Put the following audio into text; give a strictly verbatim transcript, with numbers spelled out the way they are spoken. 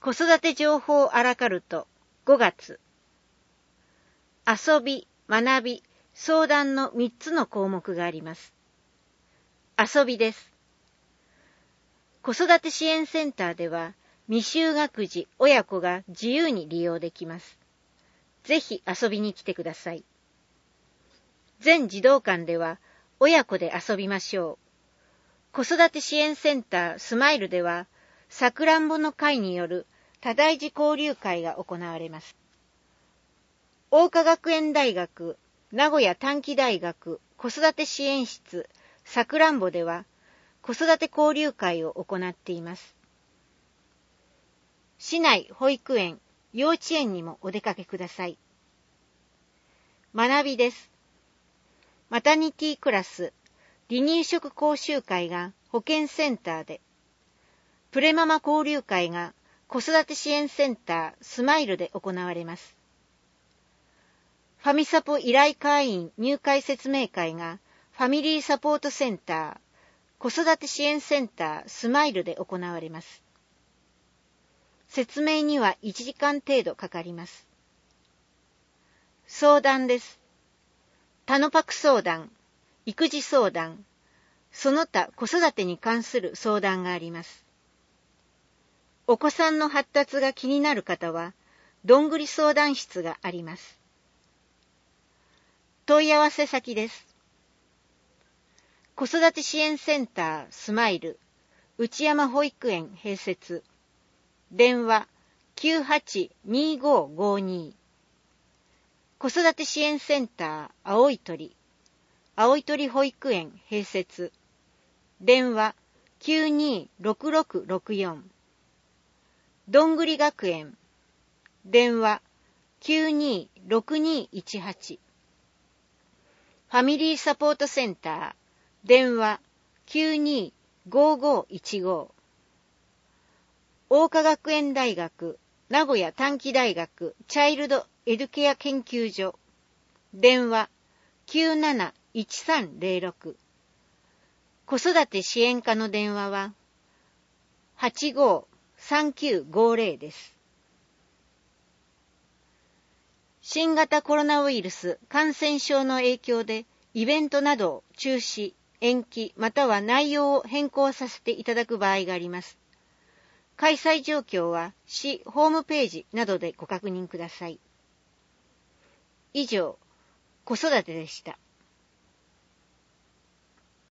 子育て情報アラカルトごがつ。遊び、学び、相談のみっつの項目があります。遊びです。子育て支援センターでは未就学児、親子が自由に利用できます。ぜひ遊びに来てください。全児童館では親子で遊びましょう。子育て支援センタースマイルではさくらんぼの会による多大児交流会が行われます。桜花学園大学、名古屋短期大学子育て支援室さくらんぼでは子育て交流会を行っています。市内保育園、幼稚園にもお出かけください。学びです。マタニティクラス、離乳食講習会が保健センターで、プレママ交流会が子育て支援センタースマイルで行われます。ファミサポ依頼会員入会説明会がファミリーサポートセンター子育て支援センタースマイルで行われます。説明にはいちじかん程度かかります。相談です。タノパク相談、育児相談、その他子育てに関する相談があります。お子さんの発達が気になる方は、どんぐり相談室があります。問い合わせ先です。子育て支援センタースマイル、内山保育園併設、電話 きゅうはちにーごーごーにー、子育て支援センター青い鳥、青い鳥保育園併設、電話 きゅうにーろくろくろくよん、どんぐり学園、電話 きゅうにーろくにーいちはち、ファミリーサポートセンター、電話 きゅうにーごーごーいちごー、桜花学園大学、名古屋短期大学チャイルドエデュケア研究所、電話 きゅうなないちさんぜろろく、子育て支援課の電話ははちごーさんきゅうごーぜろです。新型コロナウイルス感染症の影響でイベントなどを中止、延期または内容を変更させていただく場合があります。開催状況は市ホームページなどでご確認ください。以上、子育てでした。